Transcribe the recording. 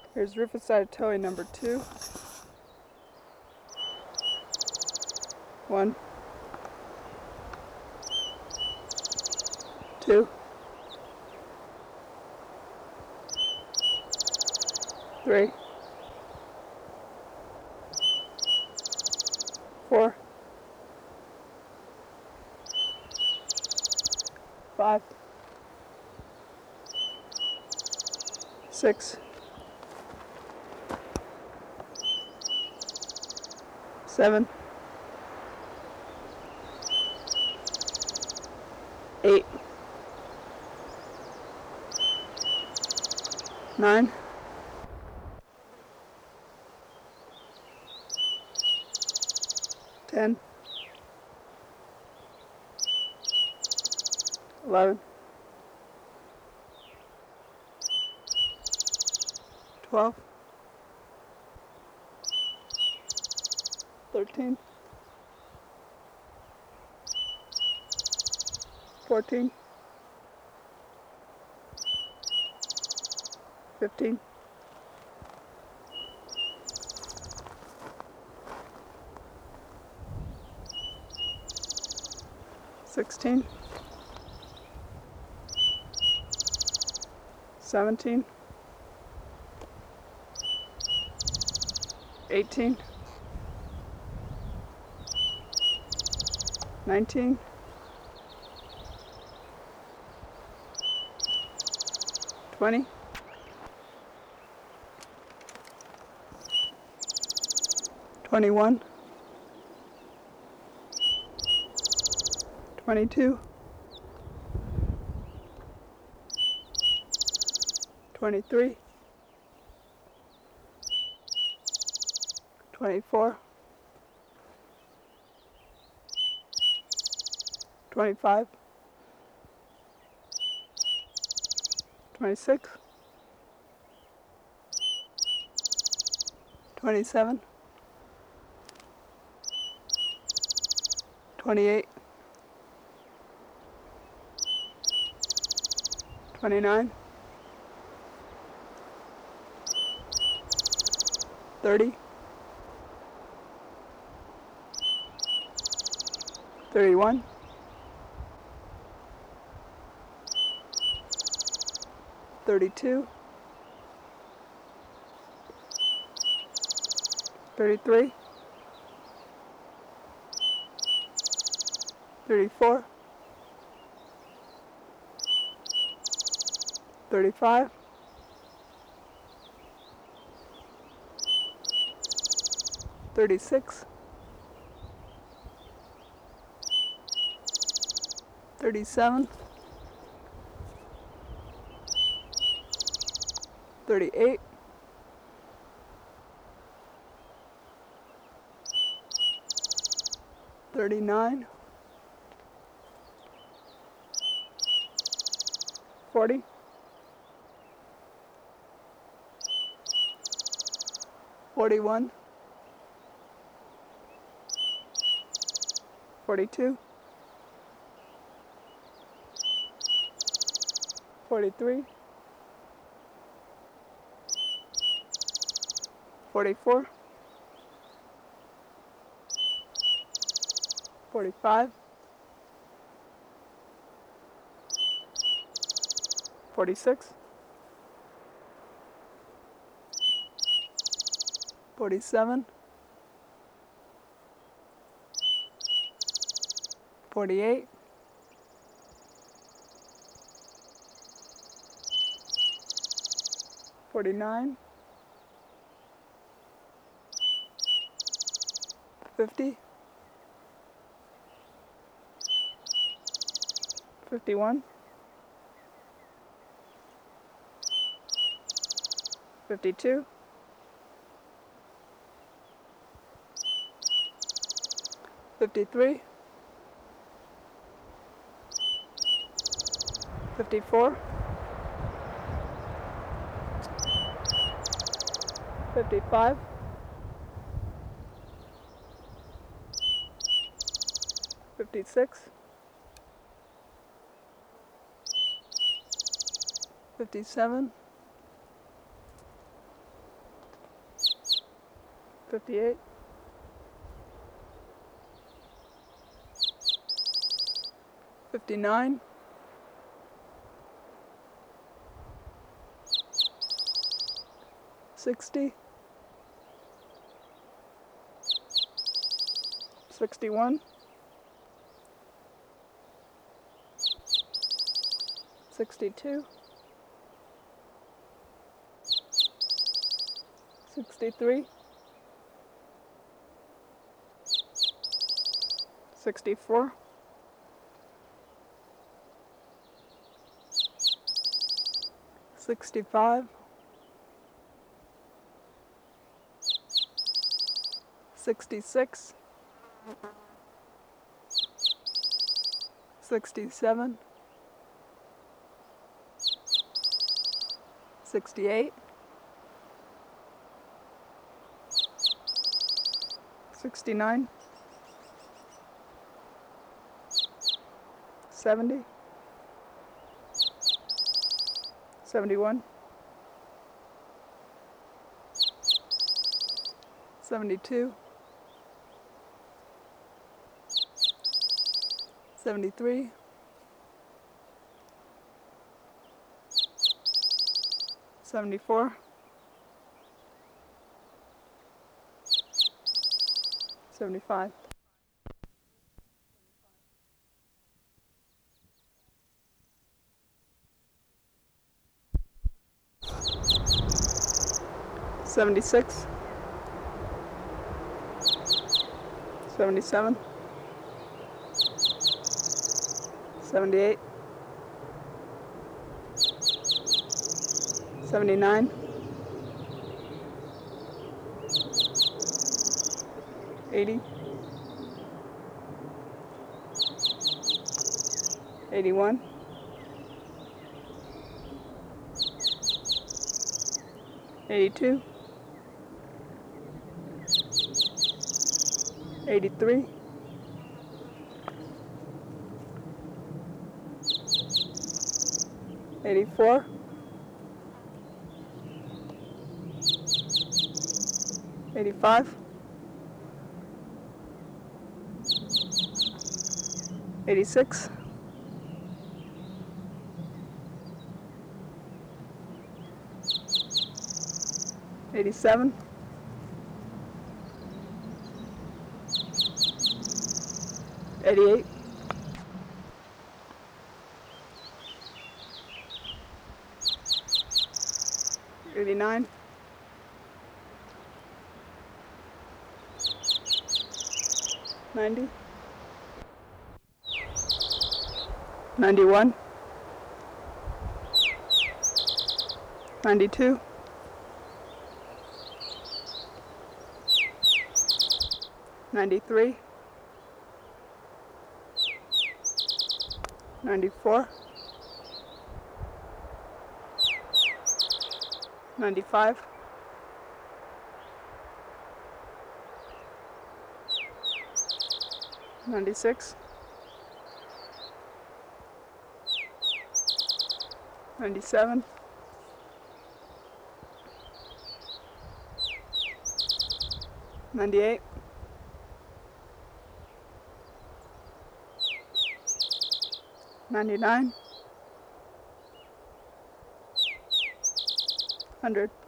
Here's Rufous-sided towhee number 2. 1, 2, 3, 4, 5, 6, 7, 8, 9, 10, 11, 12, 13, 14, 15, 16, 17, 18, 19, 20, 21, 22, 23, 24, 25, 26, 27, 28, 29, 30, 31, 32, 33, 34, 35, 36, 37, 38, 39, 40, 41, 42, 43, 44, 45, 46, 47, 48, 49, 50, 51, 52, 53, 54, 55, 56, 57, 58, 59, 60, 61, 62, 63, 64, 65, 66, 67, 68, 69, 70, 71, 72, 73, 74, 75, 76, 77, 78, 79, 80, 81, 82, 83, 84, 85, 86, 87, 88, 89, 90, 91, 92, 93, 94, 95, 96, 97, 98, 99, 100.